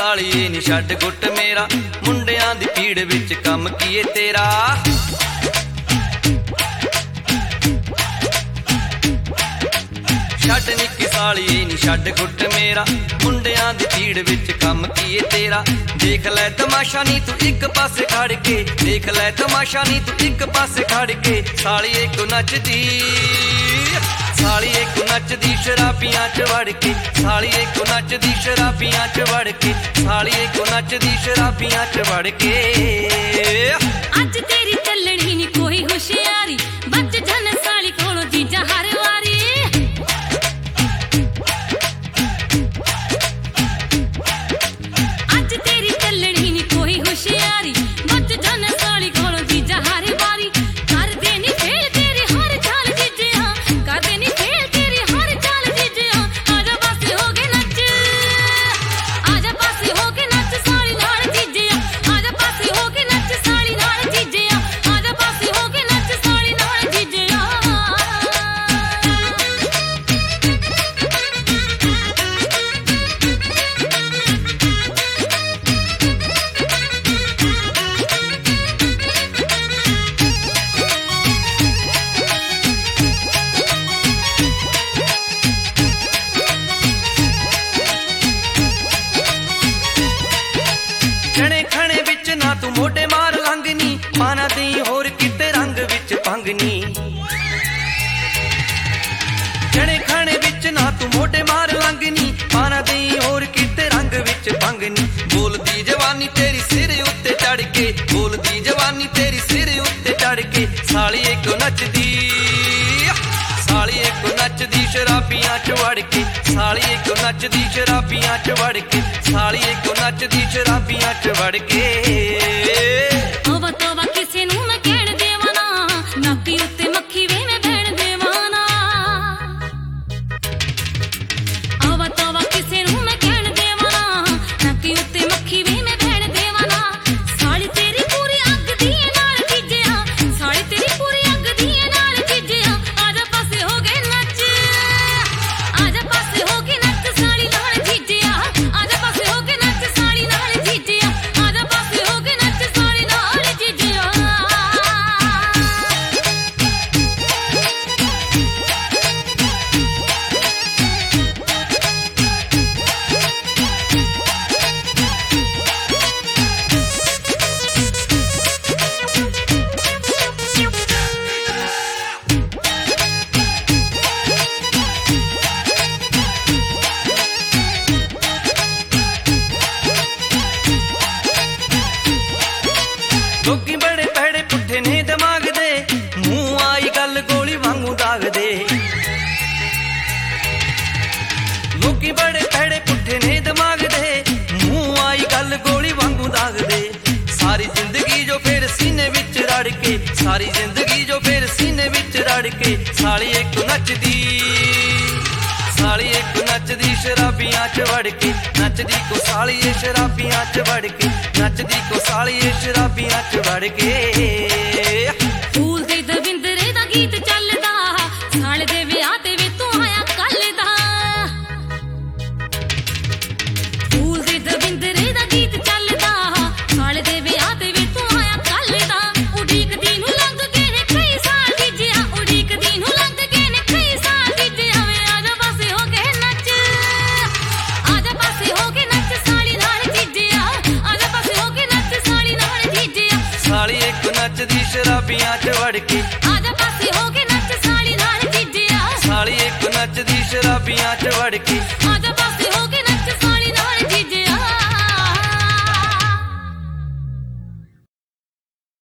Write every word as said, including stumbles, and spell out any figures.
सालिए नी छड्ड गुट मेरा, मुंडियां दी भीड़ विच कम कीए तेरा। छड्ड निक्की सालिए नी छड्ड गुट मेरा, मुंडियां दी भीड़ विच कम कीए तेरा। देख लै तमाशा नी तू इक पासे खड़ के, देख लै तमाशा नी तू इक पासे खड़ के। सालिए को नचदी, सालिए को नचदी शराबियां च वड़ के, सालिए को नचदी शराबियां च वड़ के, सालिए को नचदी शराबियां च वड़ के। अज तेरी चलनी नी कोई होशियारी, बच जन साली कोलों जीजा हर वारी। अज तेरी चलनी नी कोई होशियारी, बच जन साली कोलों जीजा हर वारी। कर देनी फेल तेरी हर चाल जीजिया, कर देनी फेल तेरी हर चाल जीजिया। आजा पासे हो के नच, आजा पासे हो के नच साली नाल जीजिया, आजा पासे हो के नच साली नाल जीजिया, आजा पासे हो के नच साली नाल जीजिया। जने खणे विच ना तू मोटे मार लंघनी, पाना दई होर किते रंग विच भंगनी। जने खणे विच ना तू मोटे मार लंघनी, पाना दई होर किते रंग विच भंगनी। बोलदी जवानी तेरी सिर उत्ते चढ़ के, बोलदी जवानी तेरी सिर उत्ते चढ़ के। सालिए को नचदी, सालिए को नचदी शराबियां च वड़ के, सालिए को नचदी शराबियां च वड़ के, सालिए को नचदी शराबियां च वड़ के। तोबा तोबा किसे नूं मैं कहण देवां ना, नाकी उत्ते मक्खी वे मैं बहण देवां ना। तोबा तोबा किसे नूं मैं कहण देवां ना, नाकी उत्ते मक्खी वे मैं बहण देवां ना। साली तेरी पूरी अग दी नाल जीजिया, साली तेरी पूरी अग दी नाल जीजिया। आजा पासे हो के नच, आजा पासे हो के नच साली नाल जीजिया, आजा पासे हो के नच साली नाल जीजिया, आजा पासे हो के नच साली नाल जीजिया। लोकी बड़े भैड़े पुट्ठे ने दिमाग दे, मूंह आई गल गोली वांगू दाग दे। लोकी बड़े भैड़े पुट्ठे ने दिमाग दे, मूंह आई गल गोली वांगू दाग दे। सारी जिंदगी जो फिर सीने विच रड़ के, सारी जिंदगी जो फिर सीने विच रड़ के। सालिए को नचदी, सालिए को नचदी शराबियां च वड़ के, नचदी को सालिए शराबियां च वड़ के, नचदी को सालिए शराबियां च वड़ के। फूल दे दविंदरे दा गीत चलदा, साले दे विआह ते वे तू आया कल दा। फूल दे दविंदरे दा गीत चलदा, साले दे विआह ते वे तू आया कल दा। उड़ीक दी नूं लंघ के ने कई साल जीजिया, उड़ीक दी नूं लंघ के ने कई साल जीजिया। वे आजा पासे हो के नच, आजा पासे हो के नच साली नाल जीजिया, आजा पासे हो के नच साली नाल जीजिया। सालिए को नचदी शराबियां च वड़ के, आजा पासे हो के नच साली नाल जीजिया, सालिए को नचदी शराबियां च वड़ के। आजा